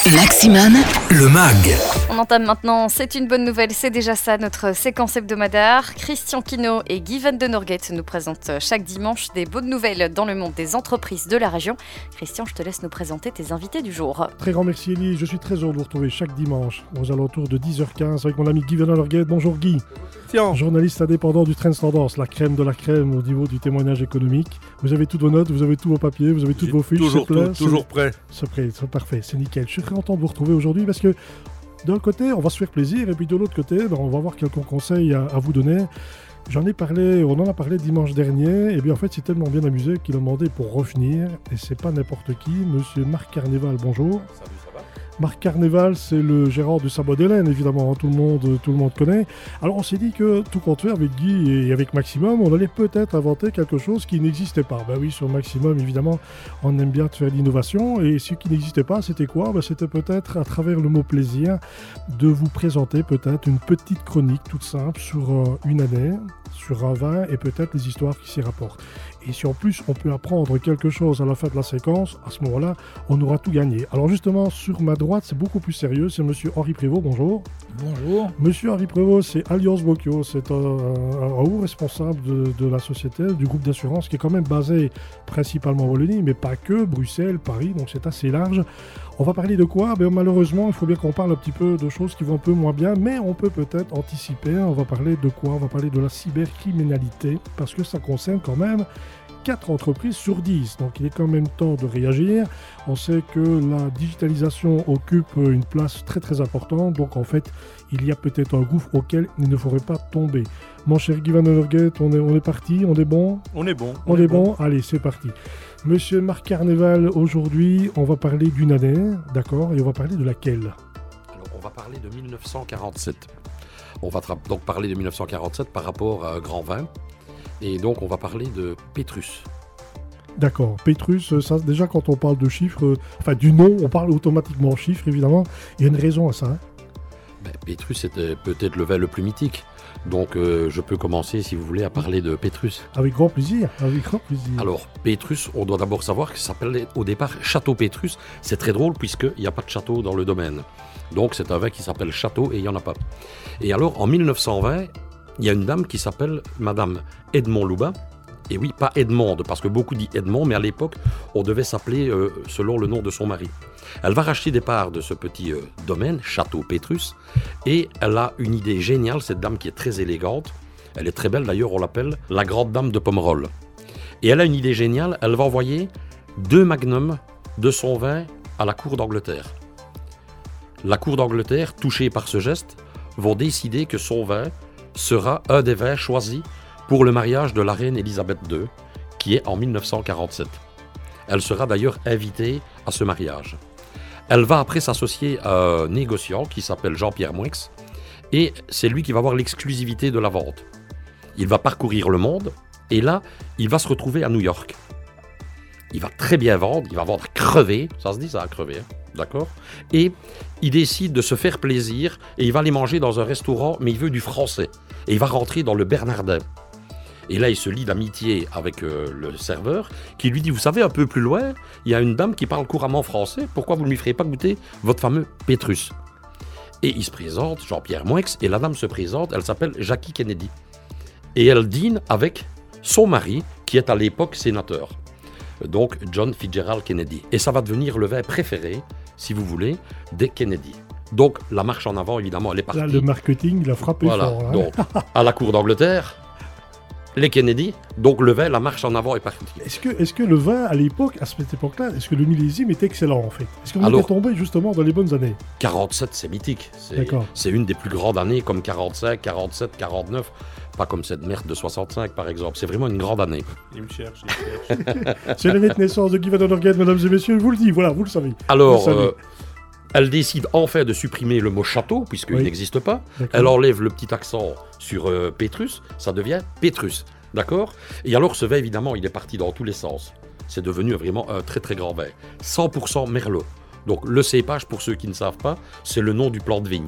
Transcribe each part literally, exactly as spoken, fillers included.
Maximum, le mag. On entame maintenant, c'est une bonne nouvelle, c'est déjà ça, notre séquence hebdomadaire. Christian Quinault et Guy Van Den Norghet nous présentent chaque dimanche des bonnes nouvelles dans le monde des entreprises de la région. Christian, je te laisse nous présenter tes invités du jour. Très grand merci Elie, je suis très heureux de vous retrouver chaque dimanche aux alentours de dix heures quinze avec mon ami Guy Van Den Norghet. Bonjour Guy. Tiens. Journaliste indépendant du Trends Tendance, la crème de la crème au niveau du témoignage économique. Vous avez toutes vos notes, vous avez tous vos papiers, vous avez toutes J'ai vos fiches. Toujours, c'est prêt, tout, toujours c'est... prêt. C'est prêt, c'est parfait, c'est nickel. Je suis très content de vous retrouver aujourd'hui parce que d'un côté, on va se faire plaisir et puis de l'autre côté, ben, on va avoir quelques conseils à, à vous donner. J'en ai parlé, on en a parlé dimanche dernier, et bien en fait c'est tellement bien amusé qu'il a demandé pour revenir, et c'est pas n'importe qui, monsieur Marc Carnéval, bonjour. Salut, ça va ? Marc Carnéval, c'est le gérant du Sabot d'Hélène, évidemment, tout le monde, tout le monde connaît. Alors on s'est dit que tout compte fait avec Guy et avec Maximum, on allait peut-être inventer quelque chose qui n'existait pas. Ben oui, sur Maximum, évidemment, on aime bien faire l'innovation, et ce qui n'existait pas, c'était quoi ? Ben, c'était peut-être, à travers le mot plaisir, de vous présenter peut-être une petite chronique toute simple sur euh, une année, sur un vin, et peut-être les histoires qui s'y rapportent. Et si en plus on peut apprendre quelque chose à la fin de la séquence, à ce moment-là, on aura tout gagné. Alors justement, sur ma droite, c'est beaucoup plus sérieux, c'est monsieur Henri Prévost, bonjour. Bonjour. Monsieur Henri Prévost, c'est Alliance Bocchio, c'est un, un, un haut responsable de, de la société, du groupe d'assurance, qui est quand même basé principalement en Wallonie, mais pas que, Bruxelles, Paris, donc c'est assez large. On va parler de quoi ? Ben, malheureusement, il faut bien qu'on parle un petit peu de choses qui vont un peu moins bien, mais on peut peut-être anticiper. On va parler de quoi ? On va parler de la cybercriminalité, parce que ça concerne quand même quatre entreprises sur dix. Donc il est quand même temps de réagir. On sait que la digitalisation occupe une place très très importante. Donc en fait, il y a peut-être un gouffre auquel il ne faudrait pas tomber. Mon cher Guy Van Den Norghet, on est, on est parti, on est bon ? On est bon. On, on est, est bon. bon Allez, c'est parti. Monsieur Marc Carnéval, aujourd'hui, on va parler d'une année, d'accord ? Et on va parler de laquelle ? Alors, on va parler de dix-neuf cent quarante-sept. On va tra- donc parler de dix-neuf cent quarante-sept par rapport à Grand Vin. Et donc, on va parler de Pétrus. D'accord. Pétrus, ça, déjà, quand on parle de chiffres, euh, enfin, du nom, on parle automatiquement en chiffres, évidemment. Il y a une raison à ça. Hein. Ben, Pétrus était peut-être le vin le plus mythique. Donc, euh, je peux commencer, si vous voulez, à parler de Pétrus. Avec grand plaisir. Avec grand plaisir. Alors, Pétrus, on doit d'abord savoir que ça s'appelait au départ Château Pétrus. C'est très drôle, puisqu'il n'y a pas de château dans le domaine. Donc, c'est un vin qui s'appelle Château et il n'y en a pas. Et alors, en dix-neuf cent vingt, il y a une dame qui s'appelle Madame Edmond Loubat. Et oui, pas Edmond, parce que beaucoup disent Edmond, mais à l'époque, on devait s'appeler euh, selon le nom de son mari. Elle va racheter des parts de ce petit euh, domaine, Château Pétrus, et elle a une idée géniale, cette dame qui est très élégante. Elle est très belle, d'ailleurs, on l'appelle la grande dame de Pomerol. Et elle a une idée géniale, elle va envoyer deux magnums de son vin à la cour d'Angleterre. La cour d'Angleterre, touchée par ce geste, vont décider que son vin sera un des vins choisis pour le mariage de la reine Elisabeth deux, qui est en dix-neuf cent quarante-sept. Elle sera d'ailleurs invitée à ce mariage. Elle va après s'associer à un négociant qui s'appelle Jean-Pierre Moix, et c'est lui qui va avoir l'exclusivité de la vente. Il va parcourir le monde, et là, il va se retrouver à New York. Il va très bien vendre, il va vendre à crever, ça se dit ça à crever, hein, d'accord ? Et il décide de se faire plaisir, et il va aller manger dans un restaurant, mais il veut du français. Et il va rentrer dans le Bernardin. Et là, il se lie d'amitié avec euh, le serveur, qui lui dit, vous savez, un peu plus loin, il y a une dame qui parle couramment français, pourquoi vous ne lui ferez pas goûter votre fameux Pétrus ? Et il se présente, Jean-Pierre Moix, et la dame se présente, elle s'appelle Jackie Kennedy. Et elle dîne avec son mari, qui est à l'époque sénateur. Donc, John Fitzgerald Kennedy. Et ça va devenir le vin préféré, si vous voulez, des Kennedy. Donc, la marche en avant, évidemment, elle est partie. Là, le marketing, il a frappé voilà, fort. Hein. Donc, à la cour d'Angleterre, les Kennedy, donc le vin, la marche en avant est partie. Est-ce que, est-ce que le vin, à l'époque, à cette époque-là, est-ce que le millésime est excellent, en fait ? Est-ce qu'on Alors, était tombé, justement, dans les bonnes années ? quarante-sept, c'est mythique. C'est, D'accord. c'est une des plus grandes années, comme quarante-cinq, quarante-sept, quarante-neuf. Pas comme cette merde de soixante-cinq, par exemple. C'est vraiment une grande année. Il me cherche, il me cherche. C'est l'année de naissance de Guy Van Den Norghet, mesdames et messieurs, je vous le dis, voilà, vous le savez. Alors, Vous le savez. euh, elle décide enfin de supprimer le mot château, puisqu'il Oui. n'existe pas. D'accord. Elle enlève le petit accent sur euh, Pétrus, ça devient Pétrus. D'accord ? Et alors, ce vin, évidemment, il est parti dans tous les sens. C'est devenu vraiment un très très grand vin. cent pour cent Merlot. Donc, le cépage, pour ceux qui ne savent pas, c'est le nom du plant de vigne.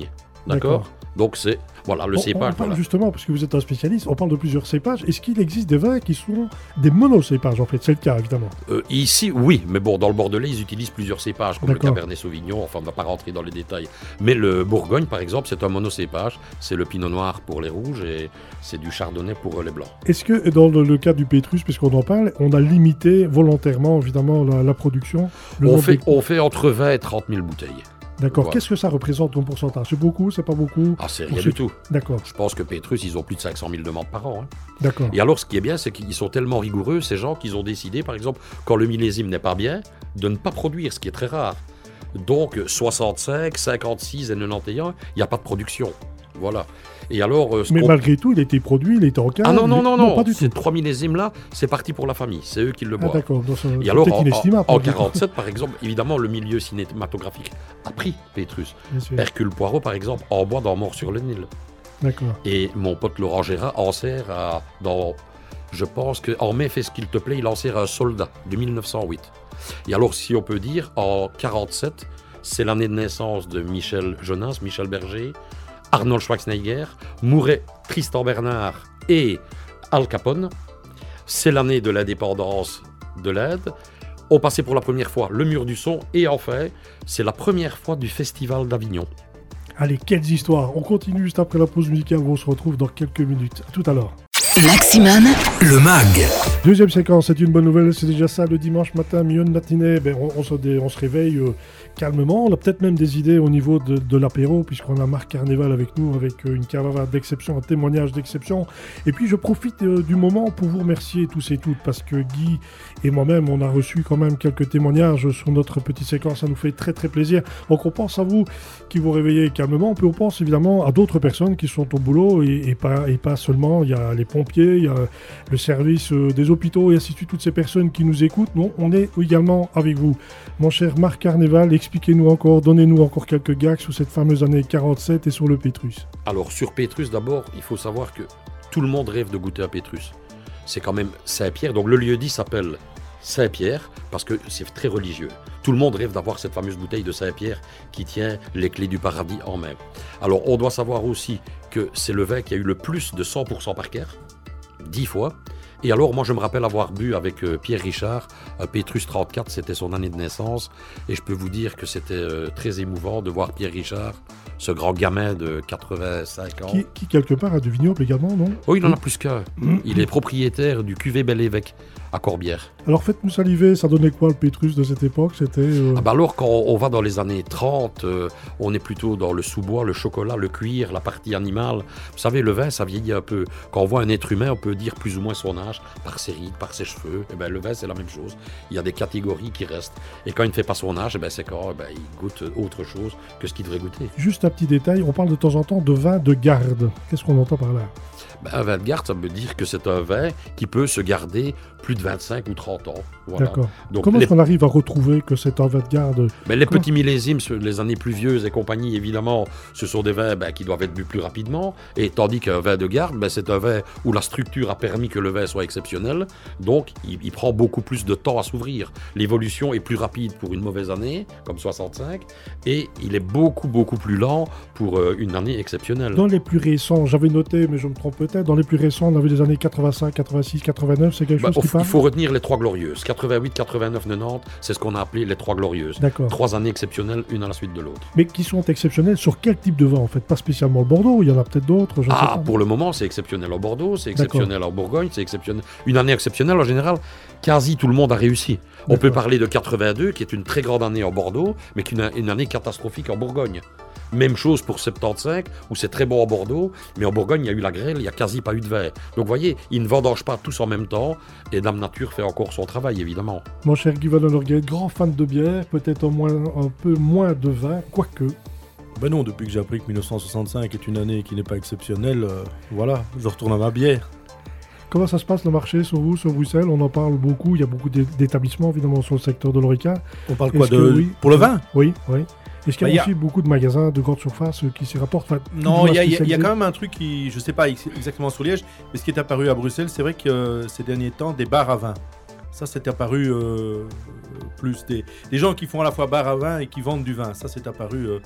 D'accord, D'accord. Donc c'est voilà le On- cépage. On parle Voilà. justement, parce que vous êtes un spécialiste, on parle de plusieurs cépages. Est-ce qu'il existe des vins qui sont des monocépages en fait? C'est le cas évidemment. Euh, ici, oui, mais bon, dans le Bordelais, ils utilisent plusieurs cépages, comme le D'accord. Cabernet Sauvignon. Enfin, on ne va pas rentrer dans les détails. Mais le Bourgogne, par exemple, c'est un monocépage. C'est le Pinot Noir pour les rouges et c'est du Chardonnay pour les blancs. Est-ce que dans le, le cas du Pétrus, puisqu'on en parle, on a limité volontairement évidemment la, la production le On nombre fait, de- on fait entre vingt et trente mille bouteilles. D'accord. voilà. Qu'est-ce que ça représente en pourcentage? C'est beaucoup? C'est pas beaucoup? Ah, c'est Pour rien ceux- du tout. D'accord. Je pense que Pétrus, ils ont plus de cinq cent mille demandes par an. hein. D'accord. Et alors, ce qui est bien, c'est qu'ils sont tellement rigoureux, ces gens, qu'ils ont décidé, par exemple, quand le millésime n'est pas bien, de ne pas produire, ce qui est très rare. Donc, soixante-cinq, cinquante-six et quatre-vingt-onze, il n'y a pas de production. Voilà. Et alors, euh, ce Mais qu'on- malgré tout, il a été produit, il était en cave. Ah non, non, il- non, non, pas du ces tout. trois millésimes-là, c'est parti pour la famille, c'est eux qui le Ah boivent. d'accord. Donc, ça- Et c'est alors, peut-être en, inestimable. en, en malgré tout. quarante-sept, par exemple, évidemment, le milieu cinématographique a pris Pétrus. Bien sûr. Hercule Poirot, par exemple, en boit dans Mort sur le Nil. D'accord. Et mon pote Laurent Gérard en sert à, dans, je pense qu'en mai, fais ce qu'il te plaît, il en sert à un soldat de mille neuf cent huit. Et alors, si on peut dire, en quarante-sept, c'est l'année de naissance de Michel Jonas, Michel Berger, Arnold Schwarzenegger, Mouret, Tristan Bernard et Al Capone. C'est l'année de l'indépendance de l'Inde. On passait pour la première fois le mur du son et enfin, c'est la première fois du Festival d'Avignon. Allez, quelles histoires. On continue juste après la pause musicale. On se retrouve dans quelques minutes. À tout à l'heure. Maximan, le mag. Deuxième séquence, c'est une bonne nouvelle, c'est déjà ça, le dimanche matin, milieu de matinée, ben, on, on, se dé- on se réveille euh, calmement, on a peut-être même des idées au niveau de, de l'apéro, puisqu'on a Marc Carnéval avec nous, avec euh, une caravane d'exception, un témoignage d'exception, et puis je profite euh, du moment pour vous remercier tous et toutes, parce que Guy et moi-même, on a reçu quand même quelques témoignages sur notre petite séquence, ça nous fait très très plaisir, donc on pense à vous qui vous réveillez calmement, puis on pense évidemment à d'autres personnes qui sont au boulot, et, et, pas, et pas seulement, il y a les pompiers, il y a le service euh, des hôpitaux et ainsi de suite, toutes ces personnes qui nous écoutent, non, on est également avec vous. Mon cher Marc Carnéval, expliquez-nous encore, donnez-nous encore quelques gags sur cette fameuse année quarante-sept et sur le Pétrus. Alors sur Pétrus, d'abord, il faut savoir que tout le monde rêve de goûter à Pétrus. C'est quand même Saint-Pierre, donc le lieu-dit s'appelle Saint-Pierre parce que c'est très religieux. Tout le monde rêve d'avoir cette fameuse bouteille de Saint-Pierre qui tient les clés du paradis en main. Alors on doit savoir aussi que c'est le vin qui a eu le plus de cent pour cent par cœur, dix fois. Et alors, moi, je me rappelle avoir bu avec euh, Pierre Richard, un Pétrus trente-quatre, c'était son année de naissance. Et je peux vous dire que c'était euh, très émouvant de voir Pierre Richard, ce grand gamin de quatre-vingt-cinq ans. Qui, qui quelque part a du vignoble également, non? Oh, il en a plus qu'un. Il est propriétaire du Cuvée Bel-Évêque à Corbière. Alors faites-nous saliver, ça donnait quoi le Pétrus de cette époque? C'était... euh, Ah bah alors, quand on va dans les années trente, euh, on est plutôt dans le sous-bois, le chocolat, le cuir, la partie animale. Vous savez, le vin, ça vieillit un peu. Quand on voit un être humain, on peut dire plus ou moins son âge par ses rides, par ses cheveux. Et ben, le vin, c'est la même chose. Il y a des catégories qui restent. Et quand il ne fait pas son âge, eh ben, c'est quand eh ben, il goûte autre chose que ce qu'il devrait goûter. Juste un petit détail, on parle de temps en temps de vin de garde. Qu'est-ce qu'on entend par là? Ben, un vin de garde, ça veut dire que c'est un vin qui peut se garder plus de vingt-cinq ou trente ans. Voilà. D'accord. Donc, Comment les, est-ce qu'on arrive à retrouver que c'est un vin de garde? mais les Comment- petits millésimes, sur les années pluvieuses et compagnie, évidemment, ce sont des vins ben, qui doivent être bu plus rapidement. Et tandis qu'un vin de garde, ben, c'est un vin où la structure a permis que le vin soit exceptionnel. Donc, il, il prend beaucoup plus de temps à s'ouvrir. L'évolution est plus rapide pour une mauvaise année, comme soixante-cinq, et il est beaucoup, beaucoup plus lent pour euh, une année exceptionnelle. Dans les plus récents, j'avais noté, mais je me trompe peut-être, dans les plus récents, on avait des années quatre-vingt-cinq, quatre-vingt-six, quatre-vingt-neuf, c'est quelque Ben, chose qui il parle? faut retenir les trois glorieuses. quatre-vingt-huit, quatre-vingt-neuf, quatre-vingt-dix, c'est ce qu'on a appelé les trois glorieuses. D'accord. Trois années exceptionnelles, une à la suite de l'autre. Mais qui sont exceptionnels sur quel type de vin en fait? Pas spécialement le Bordeaux, il y en a peut-être d'autres, je ne sais Ah, pas. pour le moment, c'est exceptionnel en Bordeaux, c'est exceptionnel en Bourgogne, c'est exceptionnel. Une année exceptionnelle, en général, quasi tout le monde a réussi. On D'accord. peut parler de quatre-vingt-deux, qui est une très grande année en Bordeaux, mais qui est une, une année catastrophique en Bourgogne. Même chose pour soixante-quinze, où c'est très bon en Bordeaux, mais en Bourgogne, il y a eu la grêle, il n'y a quasi pas eu de vin. Donc, vous voyez, ils ne vendangent pas tous en même temps, et Dame Nature fait encore son travail, évidemment. Mon cher Guy Van Norgate, grand fan de bière, peut-être au moins un peu moins de vin, quoique. Ben non, depuis que j'ai appris que mille neuf cent soixante-cinq est une année qui n'est pas exceptionnelle, euh, voilà, je retourne à ma bière. Comment ça se passe le marché sur vous, sur Bruxelles? On en parle beaucoup, il y a beaucoup d'é- d'établissements évidemment sur le secteur de l'Horeca. On parle quoi Est-ce de... que oui Pour le vin? Oui, oui. Est-ce qu'il y a Bah, y a- aussi beaucoup de magasins de grande surface euh, qui s'y rapportent? Enfin, Non, plus ou il y, moins a- il y a- il y a spécialisés. quand même un truc qui, je sais pas ex- exactement sur Liège, mais ce qui est apparu à Bruxelles, c'est vrai que euh, ces derniers temps, des bars à vin. Ça, c'est apparu euh, plus des, des gens qui font à la fois bar à vin et qui vendent du vin. Ça, c'est apparu euh, de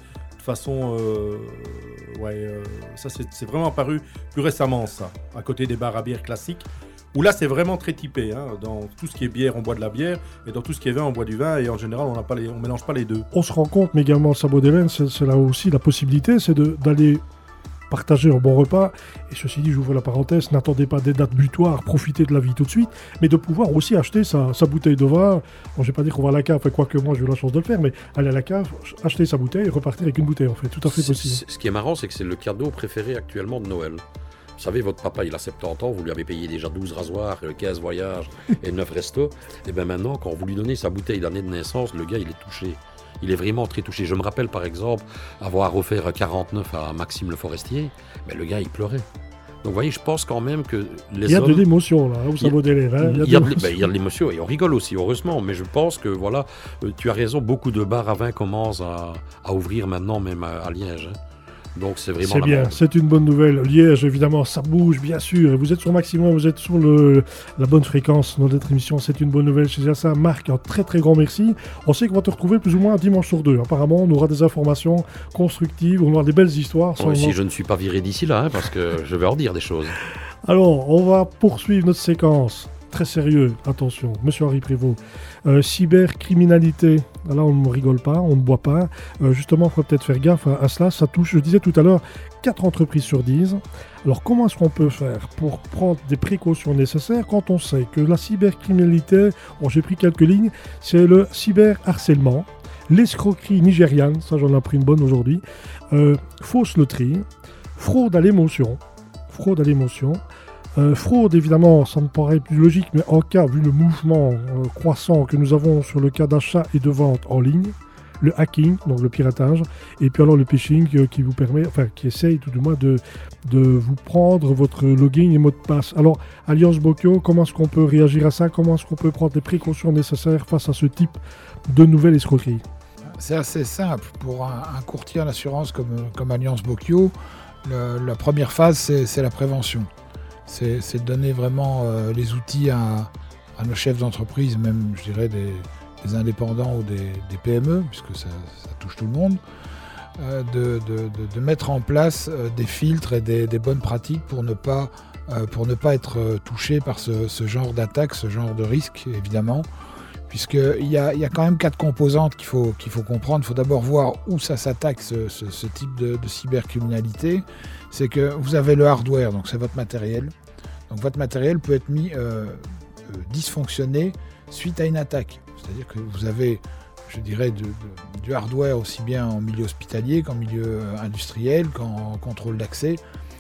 façon, euh, ouais, euh, ça c'est, c'est vraiment apparu plus récemment, ça, à côté des bars à bière classiques, où là c'est vraiment très typé. Hein. Dans tout ce qui est bière, on boit de la bière, et dans tout ce qui est vin, on boit du vin, et en général, on n'a pas les, on mélange pas les deux. On se rend compte, mais également au Sabot d'Hélène, c'est, c'est là aussi la possibilité, c'est de, d'aller partager un bon repas, et ceci dit, j'ouvre la parenthèse, n'attendez pas des dates butoirs, profitez de la vie tout de suite, mais de pouvoir aussi acheter sa, sa bouteille de vin. Bon, je ne vais pas dire qu'on va à la cave, quoique moi j'ai eu la chance de le faire, mais aller à la cave, acheter sa bouteille et repartir avec une bouteille, en fait, tout à fait possible. C'est, ce qui est marrant, c'est que c'est le cadeau préféré actuellement de Noël. Vous savez, votre papa, il a soixante-dix ans, vous lui avez payé déjà douze rasoirs, quinze voyages et neuf restos, et bien maintenant, quand vous lui donnez sa bouteille d'année de naissance, le gars, il est touché. Il est vraiment très touché. Je me rappelle par exemple avoir offert quarante-neuf à Maxime Le Forestier, mais le gars il pleurait. Donc vous voyez, je pense quand même que les hommes... Il y a hommes... de l'émotion là, au Sabot d'Hélène. Hein, il, y a de, ben, il y a de l'émotion et on rigole aussi, heureusement. Mais je pense que voilà, tu as raison, beaucoup de bars à vin commencent à, à ouvrir maintenant, même à, à Liège. Hein. Donc c'est vraiment... C'est bien, mode. C'est une bonne nouvelle. Liège, évidemment, ça bouge, bien sûr. Vous êtes sur Maximum, vous êtes sur le, la bonne fréquence dans notre émission. C'est une bonne nouvelle chez Jassa. Marc, un très très grand merci. On sait qu'on va te retrouver plus ou moins un dimanche sur deux. Apparemment, on aura des informations constructives, on aura des belles histoires. Bon, si je ne suis pas viré d'ici là, hein, parce que je vais en dire des choses. Alors, on va poursuivre notre séquence. Très sérieux, attention, monsieur Henri Prévost. Euh, cybercriminalité, là on ne rigole pas, on ne boit pas. Euh, justement, il faut peut-être faire gaffe à, à cela. Ça touche, je disais tout à l'heure, quatre entreprises sur dix. Alors comment est-ce qu'on peut faire pour prendre des précautions nécessaires quand on sait que la cybercriminalité, bon, j'ai pris quelques lignes, c'est le cyberharcèlement, l'escroquerie nigériane, ça j'en ai appris une bonne aujourd'hui, euh, fausse loterie, fraude à l'émotion, fraude à l'émotion, Euh, fraude, évidemment, ça me paraît plus logique, mais en cas, vu le mouvement euh, croissant que nous avons sur le cas d'achat et de vente en ligne, le hacking, donc le piratage, et puis alors le phishing euh, qui vous permet, enfin qui essaye tout du moins de, de vous prendre votre login et mot de passe. Alors, Alliance Bocchio, comment est-ce qu'on peut réagir à ça? Comment est-ce qu'on peut prendre les précautions nécessaires face à ce type de nouvelle escroquerie? C'est assez simple. Pour un, un courtier en assurance comme, comme Alliance Bocchio, le, la première phase, c'est, c'est la prévention. C'est, c'est de donner vraiment euh, les outils à, à nos chefs d'entreprise, même je dirais des, des indépendants ou des, des P M E, puisque ça, ça touche tout le monde, euh, de, de, de, de mettre en place euh, des filtres et des, des bonnes pratiques pour ne pas, euh, pour ne pas être euh, touché par ce, ce genre d'attaque, ce genre de risque, évidemment, puisqu'il y a, y a quand même quatre composantes qu'il faut, qu'il faut comprendre. Il faut d'abord voir où ça s'attaque, ce, ce, ce type de, de cybercriminalité. C'est que vous avez le hardware, donc c'est votre matériel. Donc votre matériel peut être mis euh, euh, dysfonctionné suite à une attaque. C'est-à-dire que vous avez, je dirais, de, de, du hardware aussi bien en milieu hospitalier qu'en milieu euh, industriel, qu'en contrôle d'accès.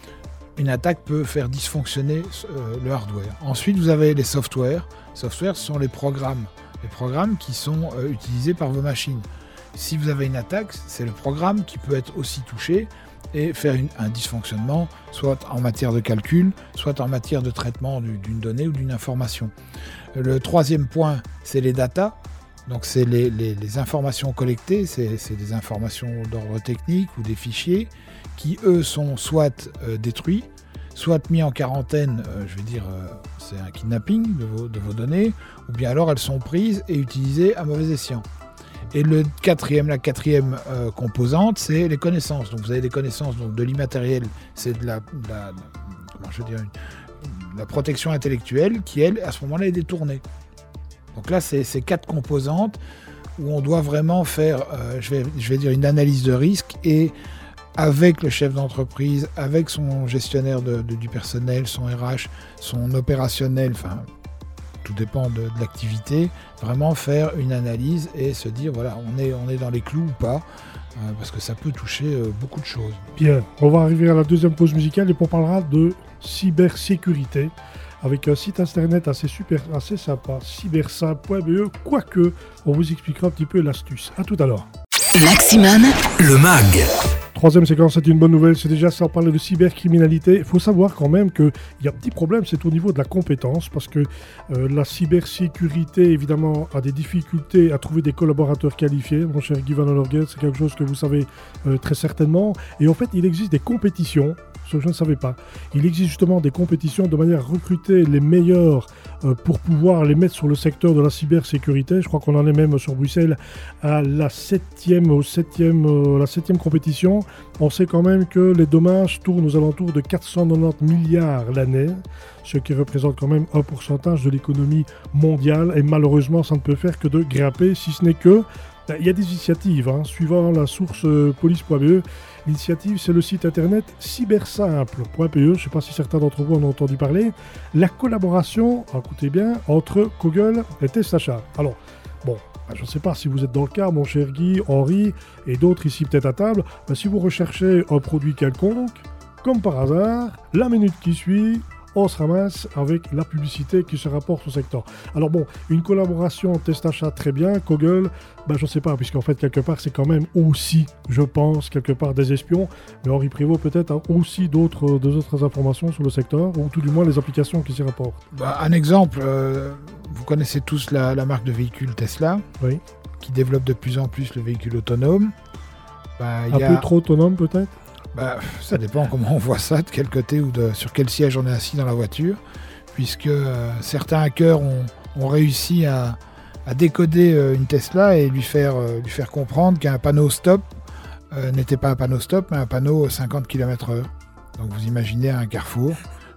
Une attaque peut faire dysfonctionner euh, le hardware. Ensuite, vous avez les softwares. Les softwares, ce sont les programmes. Les programmes qui sont euh, utilisés par vos machines. Si vous avez une attaque, c'est le programme qui peut être aussi touché et faire une, un dysfonctionnement, soit en matière de calcul, soit en matière de traitement du, d'une donnée ou d'une information. Le troisième point, c'est les data. Donc c'est les, les, les informations collectées, c'est, c'est des informations d'ordre technique ou des fichiers qui, eux, sont soit euh, détruits, soit mis en quarantaine, euh, je vais dire, euh, c'est un kidnapping de vos, de vos données, ou bien alors elles sont prises et utilisées à mauvais escient. Et le quatrième, la quatrième euh, composante, c'est les connaissances. Donc vous avez des connaissances donc de l'immatériel, c'est de la, de la, comment je veux dire, une, la protection intellectuelle qui, elle, à ce moment-là, est détournée. Donc là, c'est ces quatre composantes où on doit vraiment faire, euh, je vais, je vais dire, une analyse de risque et avec le chef d'entreprise, avec son gestionnaire de, de, du personnel, son R H, son opérationnel, enfin, tout dépend de, de l'activité, vraiment faire une analyse et se dire, voilà, on est, on est dans les clous ou pas, euh, parce que ça peut toucher euh, beaucoup de choses. Bien, on va arriver à la deuxième pause musicale et on parlera de cybersécurité avec un site internet assez super, assez sympa, cybersa point b e, quoique on vous expliquera un petit peu l'astuce. À tout à l'heure. Maximum, le mag. troisième séquence, c'est une bonne nouvelle. C'est déjà ça, on parle de cybercriminalité. Il faut savoir quand même qu'il y a un petit problème, c'est au niveau de la compétence, parce que euh, la cybersécurité, évidemment, a des difficultés à trouver des collaborateurs qualifiés. Mon cher Guy Van Norgate, c'est quelque chose que vous savez euh, très certainement. Et en fait, il existe des compétitions, ce que je ne savais pas. Il existe justement des compétitions de manière à recruter les meilleurs euh, pour pouvoir les mettre sur le secteur de la cybersécurité. Je crois qu'on en est même sur Bruxelles à la septième, au septième, euh, la septième compétition. On sait quand même que les dommages tournent aux alentours de quatre cent quatre-vingt-dix milliards l'année, ce qui représente quand même un pourcentage de l'économie mondiale. Et malheureusement, ça ne peut faire que de grimper, si ce n'est que... Ben, il y a des initiatives, hein, suivant la source euh, police point b e. L'initiative, c'est le site internet cybersimple point b e. Je ne sais pas si certains d'entre vous en ont entendu parler. La collaboration, écoutez bien, entre Google et Testacha. Alors, bon, ben, je ne sais pas si vous êtes dans le cas, mon cher Guy, Henri et d'autres ici peut-être à table. Ben, si vous recherchez un produit quelconque, comme par hasard, la minute qui suit, on se ramasse avec la publicité qui se rapporte au secteur. Alors bon, une collaboration Testacha très bien, Google, ben je ne sais pas, puisqu'en fait quelque part c'est quand même aussi, je pense, quelque part des espions, mais Henri Prévost peut-être a aussi d'autres, d'autres informations sur le secteur, ou tout du moins les applications qui s'y rapportent. Bah, un exemple, euh, vous connaissez tous la, la marque de véhicule Tesla, oui, qui développe de plus en plus le véhicule autonome. Bah, un y a... peu trop autonome peut-être. Bah, ça dépend comment on voit ça, de quel côté ou de, sur quel siège on est assis dans la voiture, puisque euh, certains hackers ont, ont réussi à, à décoder euh, une Tesla et lui faire, euh, lui faire comprendre qu'un panneau stop euh, n'était pas un panneau stop, mais un panneau cinquante kilomètres heure. Donc vous imaginez un carrefour.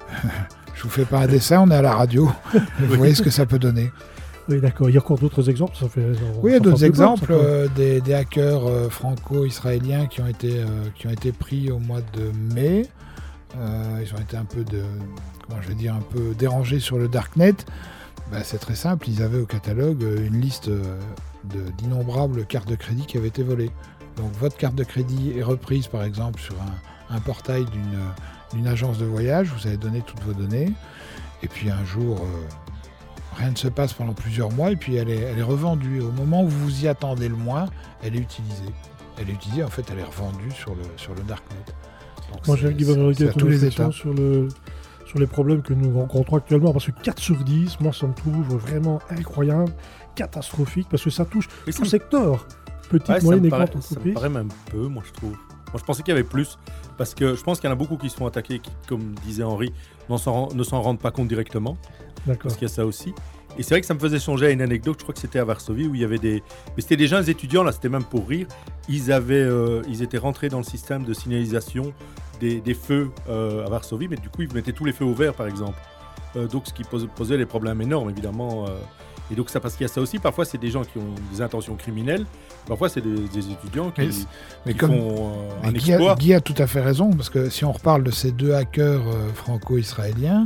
Je vous fais pas un dessin, on est à la radio, mais vous voyez ce que ça peut donner. Oui, d'accord. Il y a encore d'autres exemples. Ça fait, ça, oui, il y a d'autres exemples, peur, euh, des, des hackers euh, franco-israéliens qui ont été euh, qui ont été pris au mois de mai. Euh, ils ont été un peu de, comment je vais dire, un peu dérangés sur le darknet. Bah, c'est très simple. Ils avaient au catalogue une liste de, d'innombrables cartes de crédit qui avaient été volées. Donc votre carte de crédit est reprise, par exemple, sur un, un portail d'une, d'une agence de voyage. Vous avez donné toutes vos données. Et puis un jour. Euh, Rien ne se passe pendant plusieurs mois et puis elle est, elle est revendue. Au moment où vous y attendez le moins, elle est utilisée. Elle est utilisée, en fait, elle est revendue sur le, sur le darknet. Donc moi, j'ai c'est à tous les états. Sur, le, sur les problèmes que nous rencontrons actuellement, parce que quatre sur dix, moi, ça me trouve vraiment incroyable, catastrophique, parce que ça touche et tout ça secteur. Petite, ouais, moyenne et grande entreprise. Ça entreprise. me paraît même peu, moi, je trouve. Moi, je pensais qu'il y avait plus, parce que je pense qu'il y en a beaucoup qui se font attaquer, qui, comme disait Henri, n'en s'en, ne s'en rendent pas compte directement. D'accord. Parce qu'il y a ça aussi. Et c'est vrai que ça me faisait songer à une anecdote, je crois que c'était à Varsovie, où il y avait des... Mais c'était des jeunes étudiants, là, c'était même pour rire. Ils, avaient, euh, ils étaient rentrés dans le système de signalisation des, des feux euh, à Varsovie, mais du coup, ils mettaient tous les feux au vert, par exemple. Euh, donc, ce qui pose, posait des problèmes énormes, évidemment. Euh, et donc, ça, parce qu'il y a ça aussi, parfois, c'est des gens qui ont des intentions criminelles. Parfois, c'est des, des étudiants qui, mais, mais qui comme, font euh, un Guy exploit. A, Guy a tout à fait raison, parce que si on reparle de ces deux hackers euh, franco-israéliens,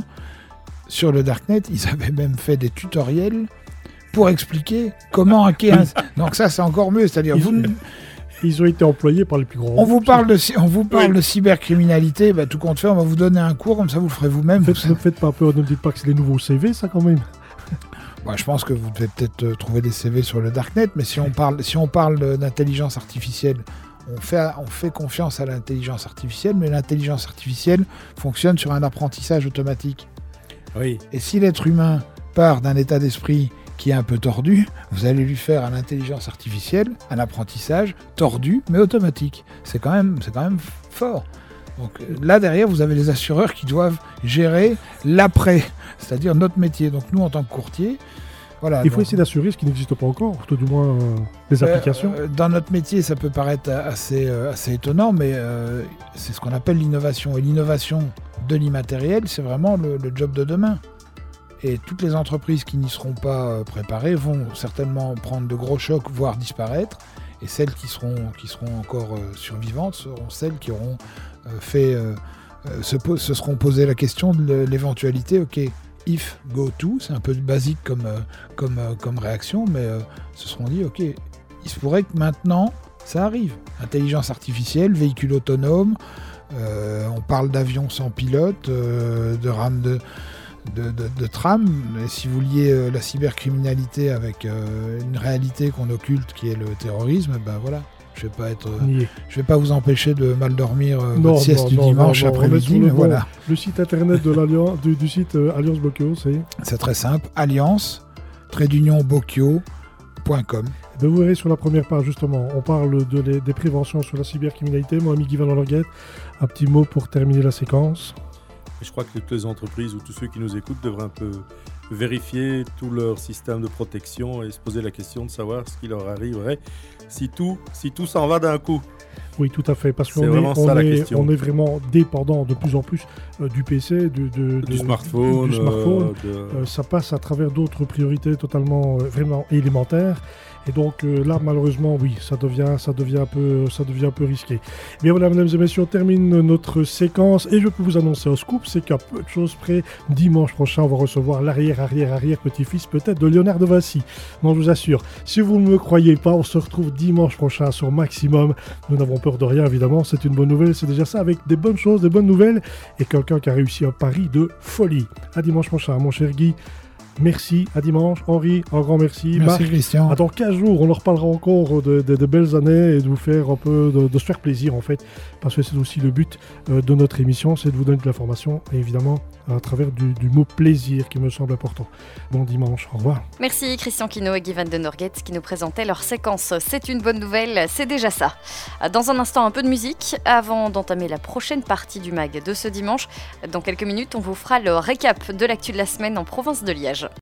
sur le darknet, ils avaient même fait des tutoriels pour expliquer comment hacker un... Donc ça, c'est encore mieux, c'est-à-dire... Ils, vous... ils ont été employés par les plus grands... On vous parle de, on vous parle oui. de cybercriminalité, bah, tout compte fait, on va vous donner un cours, comme ça vous le ferez vous-même. Faites, ne faites pas peur, ne me dites pas que c'est les nouveaux C V, ça, quand même. Bah, je pense que vous devez peut-être euh, trouver des C V sur le darknet, mais si on parle, si on parle d'intelligence artificielle, on fait, on fait confiance à l'intelligence artificielle, mais l'intelligence artificielle fonctionne sur un apprentissage automatique. Oui. Et si l'être humain part d'un état d'esprit qui est un peu tordu, vous allez lui faire à l'intelligence artificielle un apprentissage tordu mais automatique. C'est quand même, c'est quand même fort. Donc là derrière, vous avez les assureurs qui doivent gérer l'après, c'est-à-dire notre métier. Donc nous, en tant que courtier, voilà. Il faut donc, essayer d'assurer ce qui n'existe pas encore, tout du moins euh, les euh, applications. Euh, dans notre métier, ça peut paraître assez, euh, assez étonnant, mais euh, c'est ce qu'on appelle l'innovation. Et l'innovation de l'immatériel, c'est vraiment le, le job de demain. Et toutes les entreprises qui n'y seront pas euh, préparées vont certainement prendre de gros chocs, voire disparaître. Et celles qui seront, qui seront encore euh, survivantes seront celles qui auront euh, fait, euh, euh, se, po- se seront posé la question de l'éventualité, ok, if, go to, c'est un peu basique comme, euh, comme, euh, comme réaction, mais euh, se seront dit, ok, il se pourrait que maintenant, ça arrive. Intelligence artificielle, véhicule autonome, euh, on parle d'avions sans pilote, euh, de rames de... De, de, de tram, mais si vous liez euh, la cybercriminalité avec euh, une réalité qu'on occulte qui est le terrorisme, ben voilà. Je vais pas être, Nier. je vais pas vous empêcher de mal dormir euh, Non, votre sieste non, du non, dimanche non, non, on est après-midi, sur le mais bon- voilà. Le site internet de l'Alliance, du, du site euh, Alliance Bocchio, c'est. C'est très simple. Alliance, trait d'union bocchio point com. Ben, vous verrez sur la première page, justement, on parle de les- des préventions sur la cybercriminalité. Mon ami Guy Van Lorguette, un petit mot pour terminer la séquence. Et je crois que toutes les entreprises ou tous ceux qui nous écoutent devraient un peu vérifier tout leur système de protection et se poser la question de savoir ce qui leur arriverait si tout, si tout s'en va d'un coup. Oui, tout à fait, parce C'est qu'on est, vraiment on ça, la est, question. on est vraiment dépendant de plus en plus euh, du P C, du, de- Du de- smartphone. du smartphone. euh, de- Euh, ça passe à travers d'autres priorités totalement euh, vraiment élémentaires. Et donc euh, là, malheureusement, oui, ça devient, ça devient un peu, ça devient un peu risqué. Bien voilà, mesdames et messieurs, on termine notre séquence et je peux vous annoncer au scoop, c'est qu'à peu de choses près, dimanche prochain, on va recevoir l'arrière, arrière, arrière petit-fils peut-être de Léonard de Vinci. Non, je vous assure. Si vous ne me croyez pas, on se retrouve dimanche prochain sur Maximum. Nous n'avons peur de rien, évidemment. C'est une bonne nouvelle. C'est déjà ça, avec des bonnes choses, des bonnes nouvelles et quelqu'un qui a réussi un pari de folie. À dimanche prochain, mon cher Guy. Merci, à dimanche. Henri, un grand merci. Merci Marc, Christian. à dans quinze jours, on en reparlera encore de, de- de belles années et de vous faire un peu, de, de se faire plaisir en fait, parce que c'est aussi le but euh, de notre émission, c'est de vous donner de l'information et évidemment à travers du, du mot plaisir qui me semble important. Bon dimanche, au revoir. Merci Christian Quinault et Guy Van den Norghet qui nous présentaient leur séquence. C'est une bonne nouvelle, c'est déjà ça. Dans un instant, un peu de musique avant d'entamer la prochaine partie du mag de ce dimanche. Dans quelques minutes, on vous fera le récap de l'actu de la semaine en province de Liège.